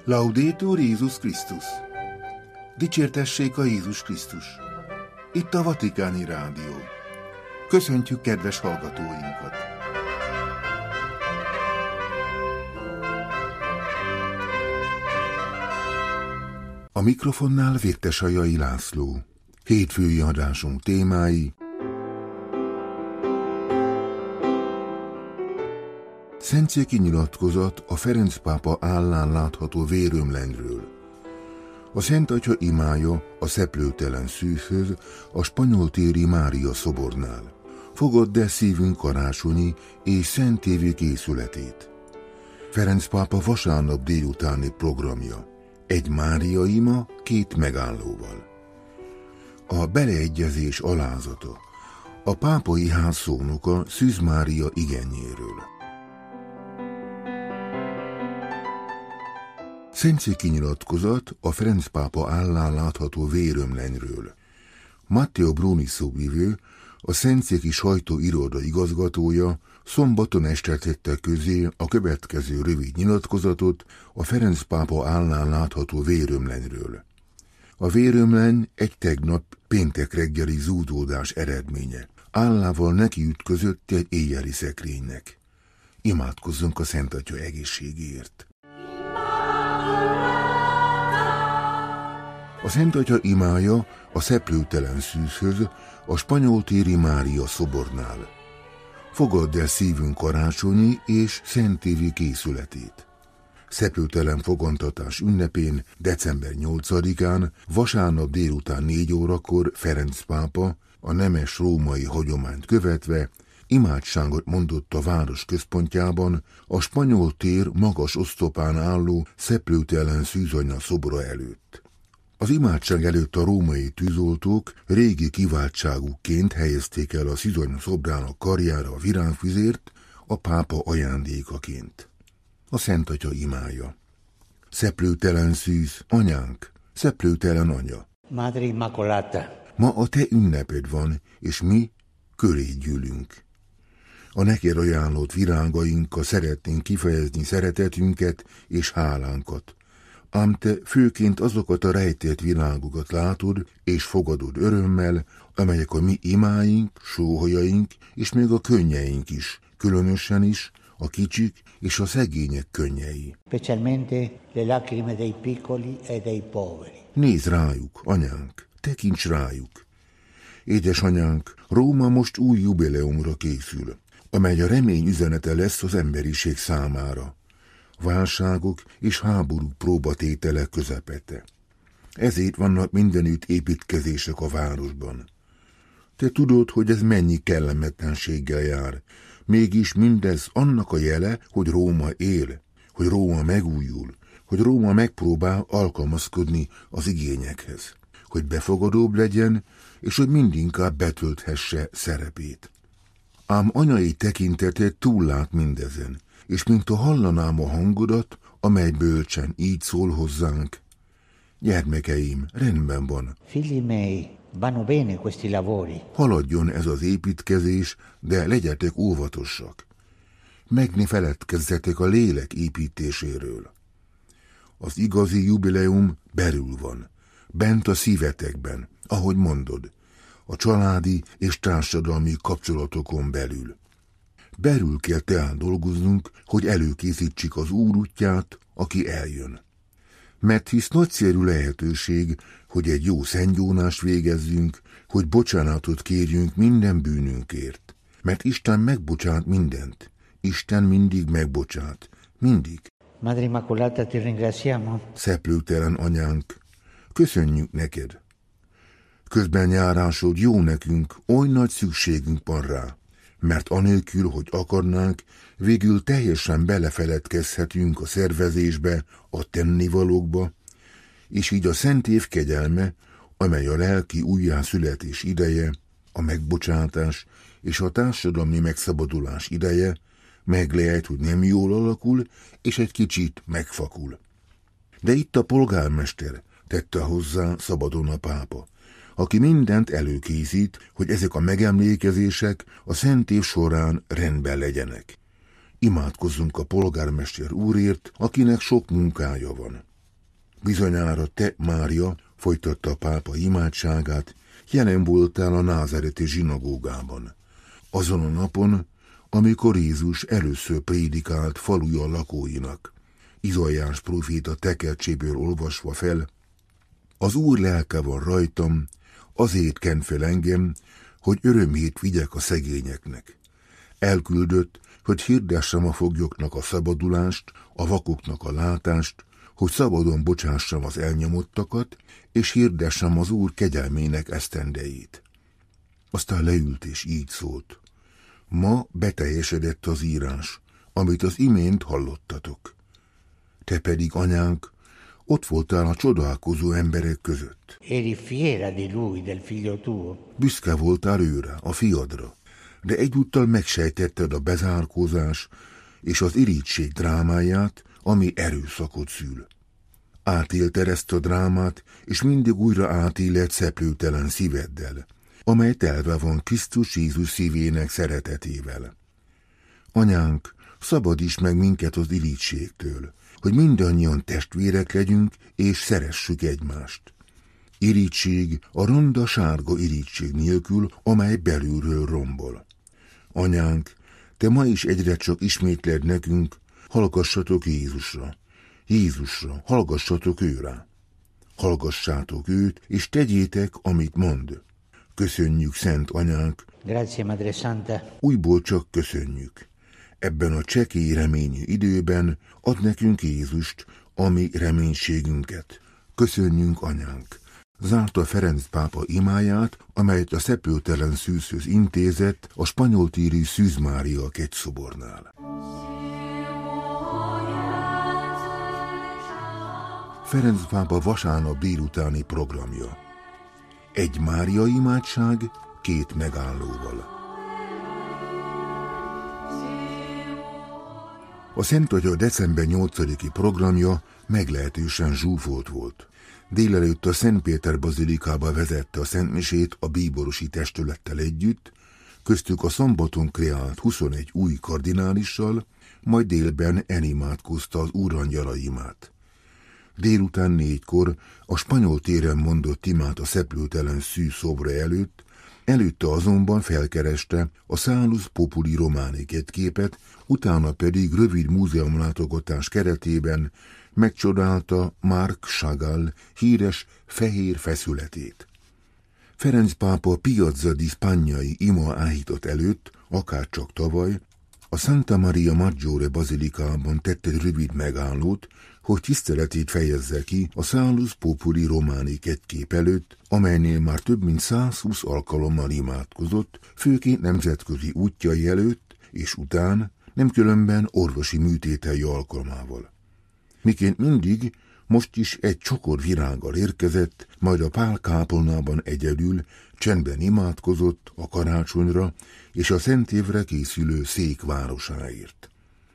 Laudetur Jézus Krisztus! Dicsértessék a Jézus Krisztus! Itt a Vatikáni Rádió. Köszöntjük kedves hallgatóinkat! A mikrofonnál Vértesajai László. Hétfői adásunk témái: Szentszéki nyilatkozat a Ferenc pápa állán látható vérömlényről. A Szent Atya imája a szeplőtelen szűzhöz, a spanyoltéri Mária szobornál. Fogadd el szívünk karácsonyi és szentévi készületét. Ferenc pápa vasárnap délutáni programja. Egy Mária ima, két megállóval. A beleegyezés alázata. A pápai ház szónoka Szűz Mária igényéről. Szentszéki nyilatkozat a Ferenc pápa állán látható vérömlényről. Matteo Bruni szóvivő, a Szentszéki sajtóiroda igazgatója szombaton este tette közé a következő rövid nyilatkozatot a Ferenc pápa állán látható vérömlényről. A vérömlény egy tegnap péntek reggeli zúdódás eredménye. Állával nekiütközött egy éjjeli szekrénynek. Imádkozzunk a Szent Atya egészségéért. A Szent Atya imája a szeplőtelen szűzhöz, a spanyoltéri Mária szobornál. Fogadd el szívünk karácsonyi és szentévi készületét. Szeplőtelen fogantatás ünnepén, december 8-án, vasárnap délután 4 órakor Ferenc pápa, a nemes római hagyományt követve, imádságot mondott a város központjában, a spanyol tér magas oszlopán álló szeplőtelen szűzanya szobora előtt. Az imádság előtt a római tűzoltók régi kiváltságukként helyezték el a szűzanya szobrának karjára a virágfüzért, a pápa ajándékaként. A Szent Atya imája. Szeplőtelen szűz, anyánk, szeplőtelen anya. Madre Immacolata. Ma a te ünneped van, és mi köréd gyűlünk. A neked ajánlott virágainkkal szeretnénk kifejezni szeretetünket és hálánkat. Ám te főként azokat a rejtett világokat látod és fogadod örömmel, amelyek a mi imáink, sóhajaink és még a könnyeink is, különösen is a kicsik és a szegények könnyei. Specialmente le lacrime dei piccoli e dei poveri. Nézz rájuk, anyánk, tekints rájuk. Édesanyánk, Róma most új jubileumra készül, amely a remény üzenete lesz az emberiség számára. Válságok és háborúk próbatétele közepette. Ezért vannak mindenütt építkezések a városban. Te tudod, hogy ez mennyi kellemetlenséggel jár, mégis mindez annak a jele, hogy Róma él, hogy Róma megújul, hogy Róma megpróbál alkalmazkodni az igényekhez, hogy befogadóbb legyen, és hogy mindinkább betölthesse szerepét. Ám anyai tekinteted túllát mindezen, és mintha hallanám a hangodat, amely bölcsen így szól hozzánk: gyermekeim, rendben van. Figli miei, vanno bene questi lavori. Haladjon ez az építkezés, de legyetek óvatosak. Meg ne feledkezzetek a lélek építéséről. Az igazi jubileum belül van, bent a szívetekben, ahogy mondod, a családi és társadalmi kapcsolatokon belül. Belül kell tehát dolgoznunk, hogy előkészítsük az Úr útját, aki eljön. Mert hisz nagyszerű lehetőség, hogy egy jó szentgyónást végezzünk, hogy bocsánatot kérjünk minden bűnünkért. Mert Isten megbocsát mindent. Isten mindig megbocsát. Mindig. Madre Immacolata, ti ringraziamo. Szeplőtelen anyánk, köszönjük neked. Közben járásod jó nekünk, oly nagy szükségünk van rá. Mert anélkül, hogy akarnánk, végül teljesen belefeledkezhetünk a szervezésbe, a tennivalókba, és így a szent év kegyelme, amely a lelki újjászületés ideje, a megbocsátás és a társadalmi megszabadulás ideje, meg lehet, hogy nem jól alakul, és egy kicsit megfakul. De itt a polgármester, tette hozzá szabadon a pápa, aki mindent előkészít, hogy ezek a megemlékezések a szent év során rendben legyenek. Imádkozzunk a polgármester úrért, akinek sok munkája van. Bizonyára te, Mária, folytatta a pápa imádságát, jelen voltál a názáreti zsinagógában. Azon a napon, amikor Jézus először prédikált faluja lakóinak. Izaiás próféta tekercséből olvasva fel: az Úr lelke van rajtam, azért kent fel engem, hogy örömét vigyek a szegényeknek. Elküldött, hogy hirdessem a foglyoknak a szabadulást, a vakoknak a látást, hogy szabadon bocsássam az elnyomottakat, és hirdessem az Úr kegyelmének esztendejét. Aztán leült és így szólt: ma beteljesedett az írás, amit az imént hallottatok. Te pedig, anyánk, ott voltál a csodálkozó emberek között. Eri fiera di lui, del figlio tuo. Büszke voltál őre, a fiadra, de egyúttal megsejtetted a bezárkózás és az irigység drámáját, ami erőszakot szül. Átélted ezt a drámát, és mindig újra átéled szeplőtelen szíveddel, amely telve van Krisztus Jézus szívének szeretetével. Anyánk, szabadíts meg minket az irítségtől, hogy mindannyian testvérek legyünk, és szeressük egymást. Irítség a ronda sárga irítség nélkül, amely belülről rombol. Anyánk, te ma is egyre csak ismétled nekünk: hallgassatok Jézusra. Jézusra, hallgassatok őrá. Hallgassátok őt, és tegyétek, amit mond. Köszönjük, Szent Anyánk. Grazie, Madre Santa. Újból csak köszönjük. Ebben a csekély reményű időben ad nekünk Jézust, a mi reménységünket. Köszönjünk, Anyánk. Zárta Ferenc pápa imáját, amelyet a szeplőtelen szűzhöz intézett a spanyoltéri Szűz Mária kegyszobornál. Ferenc pápa vasárnap délutáni programja. Egy Mária imádság 2 megállóval. A Szent Atya december 8-i programja meglehetősen zsúfolt volt. Délelőtt a Szent Péter bazilikába vezette a szentmisét a bíborosi testülettel együtt, köztük a szombaton kreált 21 új kardinálissal, majd délben elimádkozta az Úrangyala imát. Délután 4-kor a Spanyol téren mondott imát a szeplőtelen szűz szobra előtte azonban felkereste a Salus Populi Romani képet, utána pedig rövid múzeumlátogatás keretében megcsodálta Marc Chagall híres fehér feszületét. Ferenc pápa Piazza di Spagnai ima áhítat előtt, akárcsak tavaly, a Santa Maria Maggiore bazilikában tett egy rövid megállót, hogy tiszteletét fejezze ki a Salus Populi Romani kép előtt, amelynél már több mint 120 alkalommal imádkozott, főként nemzetközi útjai előtt és után, nem különben orvosi műtétei alkalmával. Miként mindig, most is egy csokor virággal érkezett, majd a pálkápolnában egyedül csendben imádkozott a karácsonyra és a Szent Évre készülő szék városáért.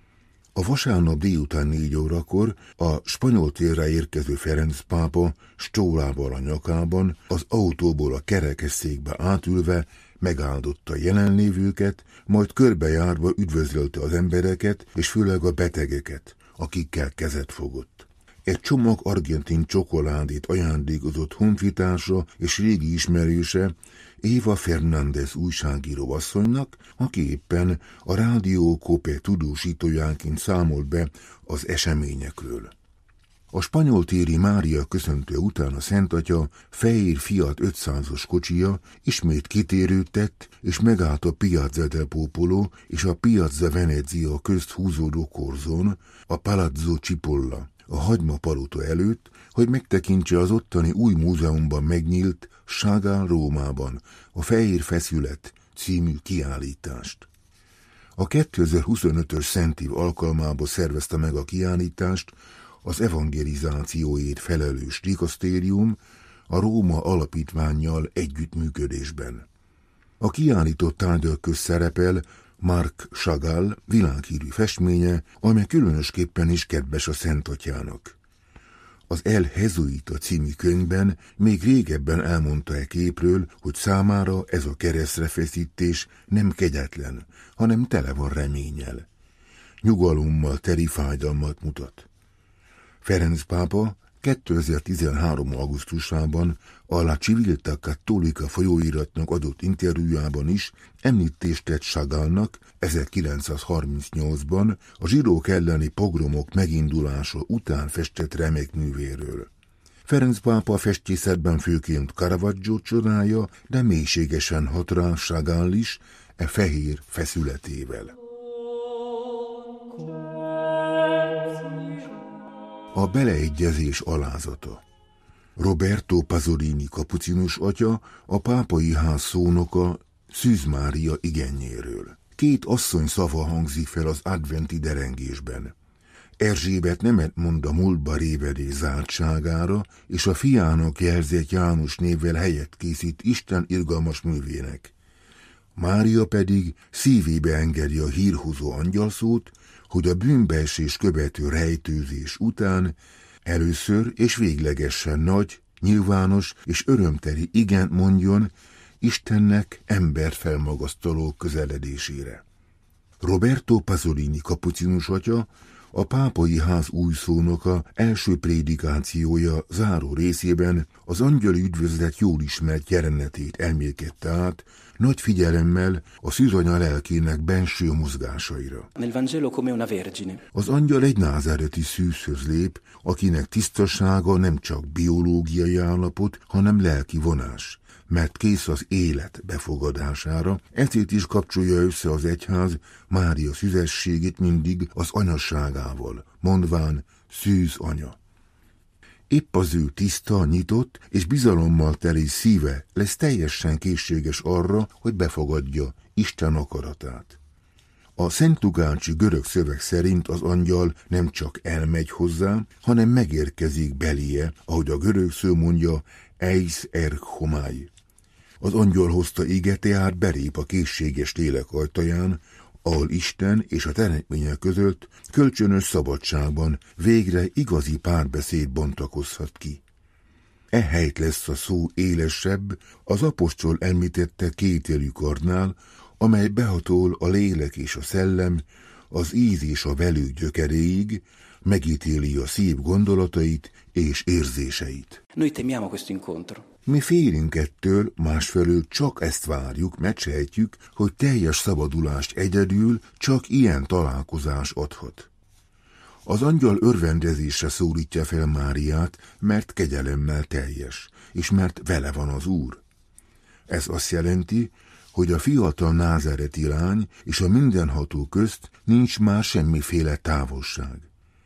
A vasárnap délután 4 órakor a Spanyol térre érkező Ferenc pápa stólával a nyakában, az autóból a kerekesszékbe átülve megáldotta jelenlévőket, majd körbejárva üdvözölte az embereket és főleg a betegeket, akikkel kezet fogott. Egy csomag argentin csokoládét ajándékozott honfitársa és régi ismerőse, Eva Fernández újságíró asszonynak, aki éppen a Rádió Cope tudósítójánként számolt be az eseményekről. A spanyol téri Mária köszöntő után a Szent Atya fehér Fiat 500-os kocsija ismét kitérőt tett, és megállt a Piazza del Popolo és a Piazza Venezia közt húzódó korzón, a Palazzo Cipolla, a hagymapalota előtt, hogy megtekintse az ottani új múzeumban megnyílt Chagall Rómában a Fehér Feszület című kiállítást. A 2025-ös Szentév alkalmából szervezte meg a kiállítást az evangelizációért felelős dikasztérium a Róma Alapítvánnyal együttműködésben. A kiállított tárgyak közt szerepel Marc Chagall világhírű festménye, amely különösképpen is kedves a Szent Atyának. Az El Jesuita című könyvben még régebben elmondta e képről, hogy számára ez a keresztrefeszítés nem kegyetlen, hanem tele van reménnyel. Nyugalommal teri fájdalmat mutat. Ferenc pápa 2013. augusztusában a La Civiltà Cattolica folyóiratnak adott interjújában is említést tett Chagallnak 1938-ban a zsidók elleni pogromok megindulása után festett remekművéről. Ferenc pápa festészetben főként Caravaggio csodálja, de mélységesen hat rá Chagall is e fehér feszületével. A beleegyezés alázata. Roberto Pasolini kapucinus atya, a pápai ház szónoka Szűz Mária igényéről. Két asszony szava hangzik fel az adventi derengésben. Erzsébet nemet mond a múltba révedés zártságára, és a fiának jelzett János névvel helyet készít Isten irgalmas művének. Mária pedig szívébe engedi a hírhozó angyalszót, hogy a bűnbeesés követő rejtőzés után először és véglegesen nagy, nyilvános és örömteli igent mondjon Istennek embert felmagasztaló közeledésére. Roberto Pasolini kapucinus atya, a pápai ház új szónoka első prédikációja záró részében az angyali üdvözlet jól ismert jelenetét elmélkedte át, nagy figyelemmel a szűzanya lelkének benső mozgásaira. Az angyal egy názáreti szűzhöz lép, akinek tisztasága nem csak biológiai állapot, hanem lelki vonás, mert kész az élet befogadására, ezért is kapcsolja össze az egyház Mária szüzességét mindig az anyasságával, mondván szűz anya. Épp az ő tiszta, nyitott és bizalommal teli szíve lesz teljesen készséges arra, hogy befogadja Isten akaratát. A Szent Lukácsi görög szöveg szerint az angyal nem csak elmegy hozzá, hanem megérkezik beléje, ahogy a görög szó mondja, eis erchomai. Az angyal hozta ige tehát belép a készséges lélek ajtaján, ahol Isten és a teremtmények között kölcsönös szabadságban végre igazi párbeszéd bontakozhat ki. Ehelyt lesz a szó élesebb az apostol említette kétélű kardnál, amely behatol a lélek és a szellem, az íz és a velő gyökeréig, megítéli a szív gondolatait és érzéseit. Noi temiamo questo incontro. Mi félünk ettől, másfelől csak ezt várjuk, mert sejtjük, hogy teljes szabadulást egyedül csak ilyen találkozás adhat. Az angyal örvendezésre szólítja fel Máriát, mert kegyelemmel teljes, és mert vele van az Úr. Ez azt jelenti, hogy a fiatal názáreti lány és a mindenható közt nincs már semmiféle távolság.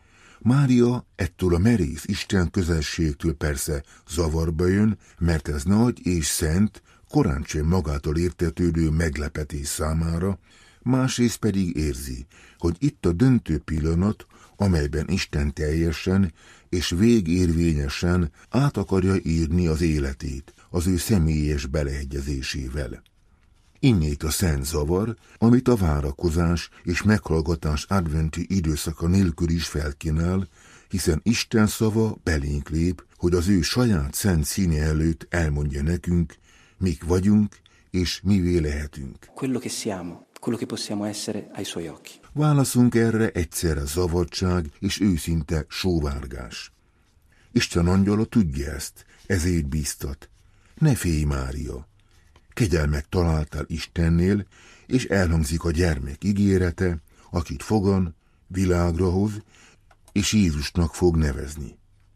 Mária ettől a merész Isten közelségtől persze zavarba jön, mert ez nagy és szent, korántsem magától értetődő meglepetés számára, másrészt pedig érzi, hogy itt a döntő pillanat, amelyben Isten teljesen és végérvényesen át akarja írni az életét az ő személyes beleegyezésével. Innét a szent zavar, amit a várakozás és meghallgatás adventi időszaka nélkül is felkínál, hiszen Isten szava belénk lép, hogy az ő saját szent színe előtt elmondja nekünk, mik vagyunk és mivé lehetünk. Quello che siamo, quello che possiamo essere ai suoi occhi. Válaszunk erre egyszerre zavartság és őszinte sóvárgás. Isten angyala tudja ezt, ezért bíztat. Ne félj, Mária! Kegyelmet találtál Istennél, és elhangzik a gyermek ígérete, akit fogan, világra hoz, és Jézusnak fog nevezni.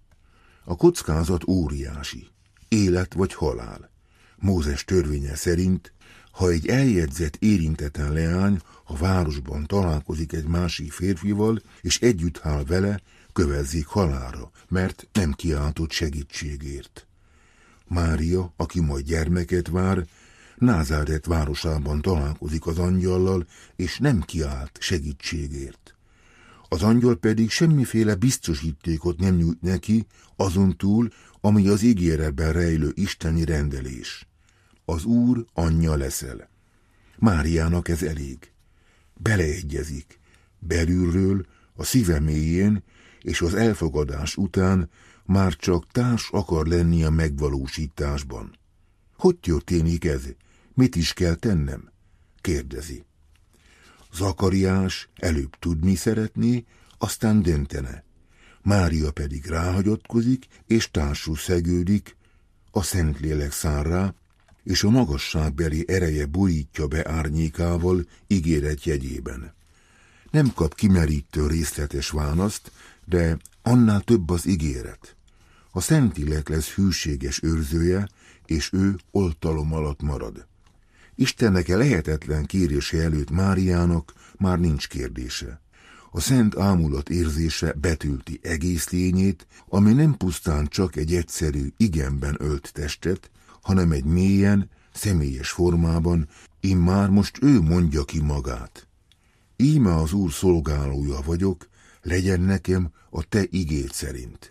A kockázat óriási, élet vagy halál. Mózes törvénye szerint, ha egy eljegyzett érintetlen leány a városban találkozik egy másik férfival, és együtt áll vele, kövezzik halálra, mert nem kiáltott segítségért. Mária, aki majd gyermeket vár, Názáret városában találkozik az angyallal, és nem kiált segítségért. Az angyal pedig semmiféle biztosítékot nem nyújt neki, azon túl, ami az ígéretben rejlő isteni rendelés. Az Úr anyja leszel. Máriának ez elég. Beleegyezik, belülről, a szíve mélyén, és az elfogadás után már csak társ akar lenni a megvalósításban. Hogy történik ez? Mit is kell tennem? Kérdezi. Zakariás előbb tudni szeretné, aztán döntene. Mária pedig ráhagyatkozik, és társul szegődik, a Szentlélek száll rá, és a magasságbeli ereje borítja be árnyékával ígéret jegyében. Nem kap kimerítő részletes választ, de annál több az ígéret. A Szentlélek lesz hűséges őrzője, és ő oltalom alatt marad. Istennek lehetetlen kérése előtt Máriának már nincs kérdése. A szent ámulat érzése betölti egész lényét, ami nem pusztán csak egy egyszerű igenben ölt testet, hanem egy mélyen, személyes formában, immár most ő mondja ki magát. Íme az Úr szolgálója vagyok, legyen nekem a te igéd szerint.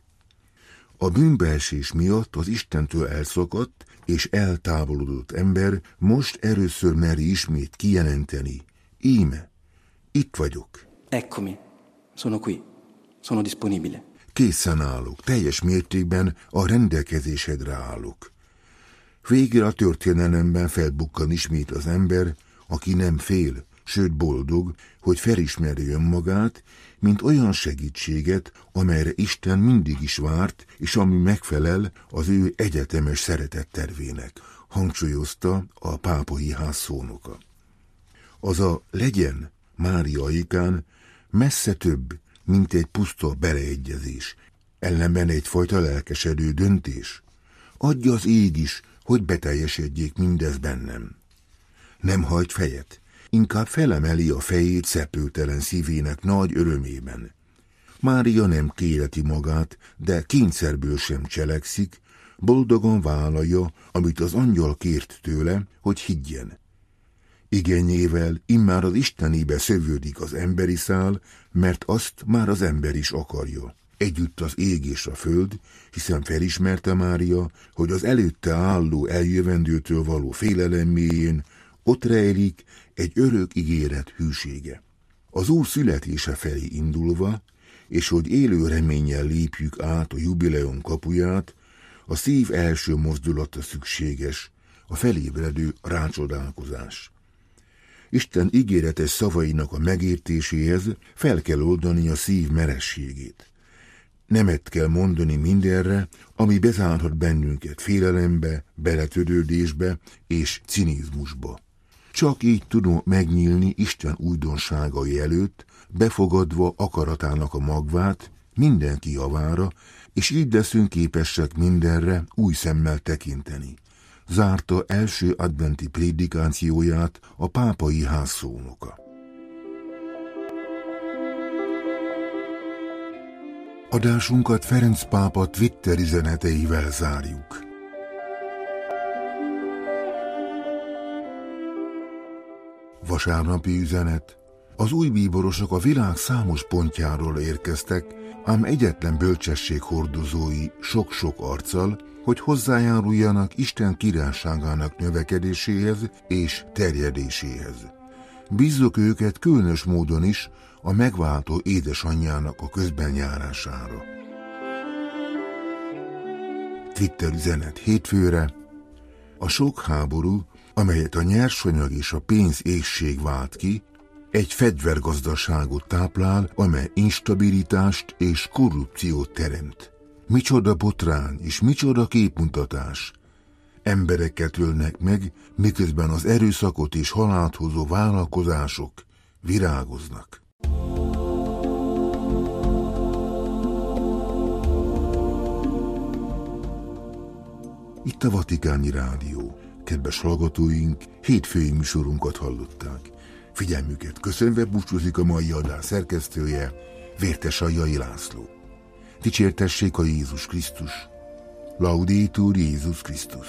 A bűnbeesés miatt az Istentől elszakadt és eltávolodott ember most először meri ismét kijelenteni: íme, itt vagyok. Eccomi, sono qui, sono disponibile. Készen állok, teljes mértékben a rendelkezésedre állok. Végre a történelemben felbukkan ismét az ember, aki nem fél, sőt boldog, hogy felismeri önmagát, mint olyan segítséget, amelyre Isten mindig is várt, és ami megfelel az ő egyetemes szeretettervének, hangsúlyozta a pápai ház szónoka. Az a legyen Máriaikán messze több, mint egy puszta beleegyezés, ellenben egyfajta lelkesedő döntés. Adja az ég is, hogy beteljesedjék mindez bennem. Nem hajt fejet, inkább felemeli a fejét szepőtelen szívének nagy örömében. Mária nem kéreti magát, de kényszerből sem cselekszik, boldogan vállalja, amit az angyal kért tőle, hogy higgyen. Igényével immár az istenébe szövődik az emberi szál, mert azt már az ember is akarja. Együtt az ég és a föld, hiszen felismerte Mária, hogy az előtte álló eljövendőtől való félelem mélyén ott rejlik egy örök ígéret hűsége. Az Úr születése felé indulva, és hogy élő reménnyel lépjük át a jubileum kapuját, a szív első mozdulata szükséges, a felébredő rácsodálkozás. Isten ígéretes szavainak a megértéséhez fel kell oldani a szív merességét. Nemet kell mondani mindenre, ami bezárhat bennünket félelembe, beletörődésbe és cinizmusba. Csak így tudunk megnyílni Isten újdonságai előtt, befogadva akaratának a magvát, mindenki javára, és így leszünk képesek mindenre új szemmel tekinteni. Zárta első adventi prédikációját a pápai ház szónoka. Adásunkat Ferenc pápa Twitter üzeneteivel zárjuk. Vasárnapi üzenet. Az újbíborosok a világ számos pontjáról érkeztek, ám egyetlen bölcsesség hordozói sok-sok arccal, hogy hozzájáruljanak Isten királyságának növekedéséhez és terjedéséhez. Bízzuk őket különös módon is a megváltó édesanyjának a közbenjárására. Twitter üzenet hétfőre. A sok háború, amelyet a nyersanyag és a pénz éhség vált ki, egy fegyvergazdaságot táplál, amely instabilitást és korrupciót teremt. Micsoda botrány és micsoda képmutatás! Embereket ölnek meg, miközben az erőszakot és halált hozó vállalkozások virágoznak. Itt a Vatikáni Rádió. Kedves hallgatóink, hétfői műsorunkat hallották. Figyelmüket köszönve búcsúzik a mai adás szerkesztője, Vértesajjai László. Dicsértessék a Jézus Krisztus! Laudetur Jézus Krisztus!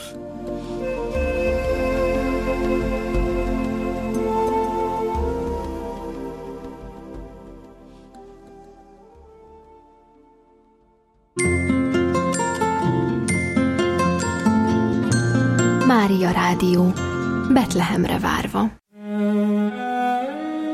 Mária Rádió, Betlehemre várva.